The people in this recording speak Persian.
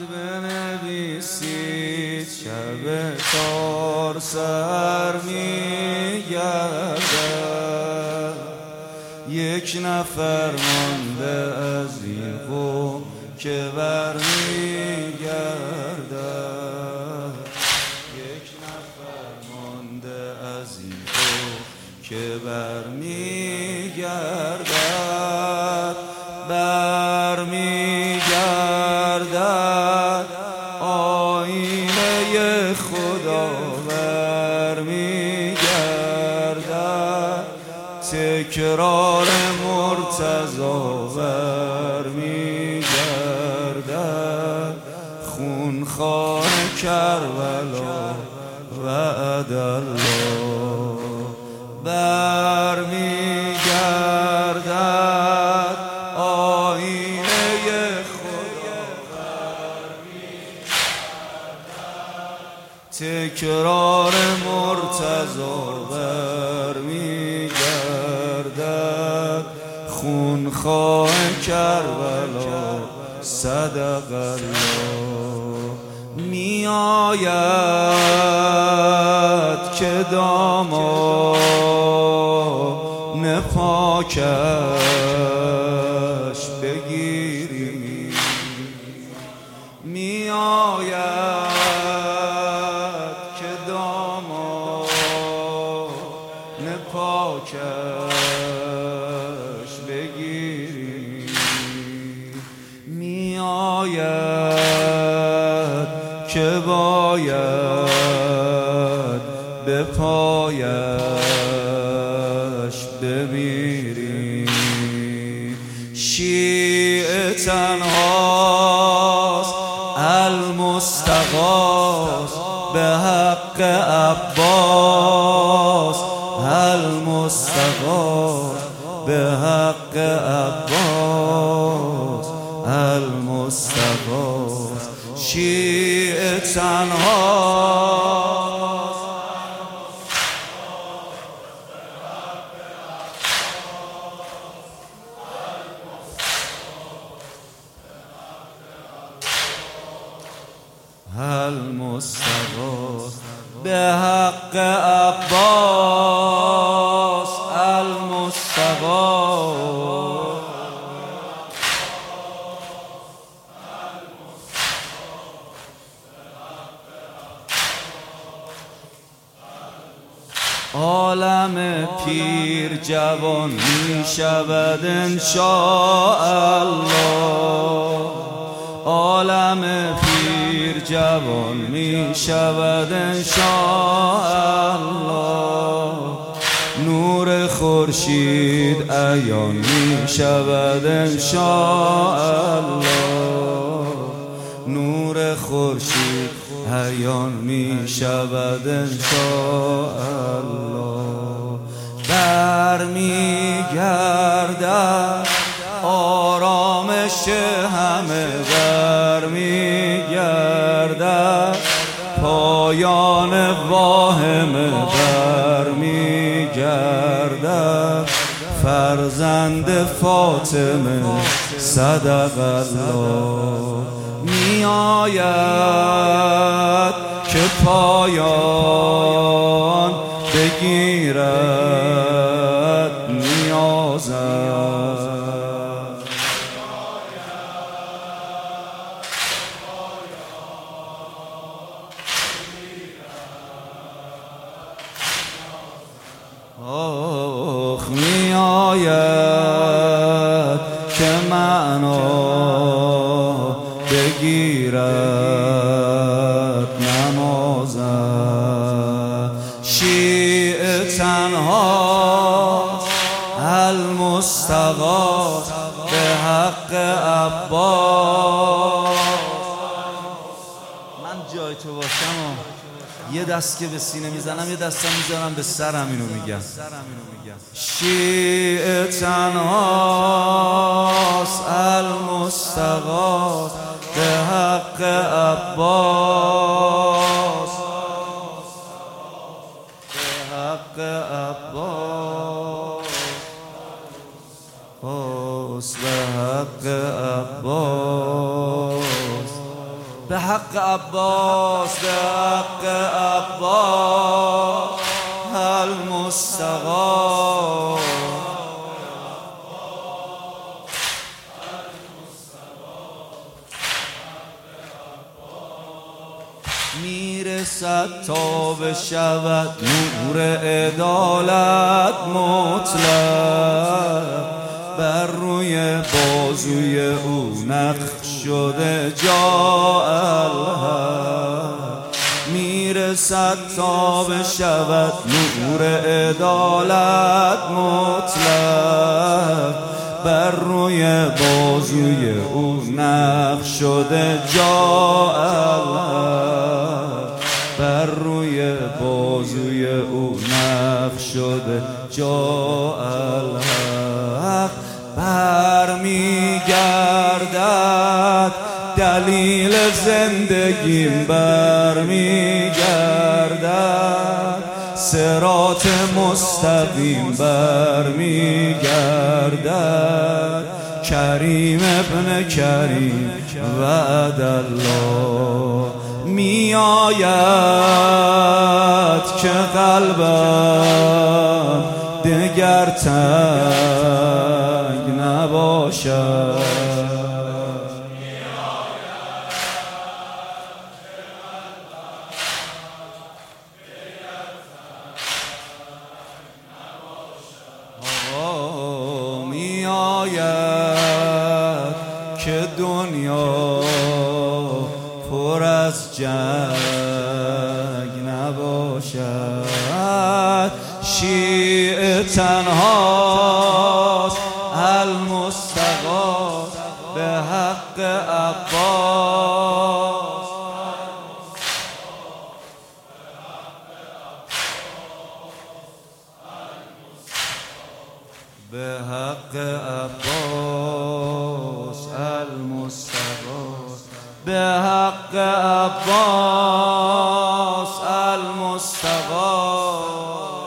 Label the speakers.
Speaker 1: بنویسید شب تار سر میگردد، یک نفر مانده از این قوم که برمیگردد، یک نفر مانده از این قوم که برمیگردد، برمیگردد آینه خدا برمیگردد، تکرار مرتضی برمیگردد، خونخوار کربلا وعدالله برمیگردد آینه خدا برمیگردد، تکرار مرتضی برمیگردد، خونخواه کربلا صدق الله می آید که دامان پاکش بگیری، می آید که دامان پاکش بگیری، می آید که باید به پایش بمیری، شیعه تنهاست المستغاث به حق عباس، المستغاث به حق عباس، المستغاث شیعه تنهاست المستغاث به حق عباس، المستغاث عالم پیر جوان می شود انشاءالله، عالم پیر جوان می شود انشاءالله، نور خورشید عیان می شود انشاءالله، نور خورشید عیان می شود انشاءالله، برمیگردد آرامش همه برمیگردد، پایان واهمه برمیگردد، فرزند فاطمه صدق الله می آید که پایان بگیرد نیازم، آخ می آید که معنا بگیرد نمازم، شیعه تنهاست المستغاث به حق عباس. من جای تو باشم یه دست که به سینه میزنم یه دستم میزنم به سرم، اینو میگم شیعه تنهاست المستغاث به حق عباس، به حق عباس، به حق عباس، به حق عباس، به حق عباس المصطفی. میرسد تا بشود نور عدالت مطلق، بر روی بازوی او نقش شده جا الحق. میرسد تا بشود نور عدالت مطلق، بر روی بازوی او نقش شده جا الحق، بر روی بازوی او نقش شده جا الحق. برمیگردد دلیل زندگیم، برمیگردد صراط مستقیم، برمیگردد کریم ابن کریم وعد الله. میآید که قلبم دگر تنگ نباشد، میآید که دنیا پر از جنگ نباشد. شیعه تنهاست المصطفی به حق عباس، به حق عباس المصطفی، به حق عباس المصطفی.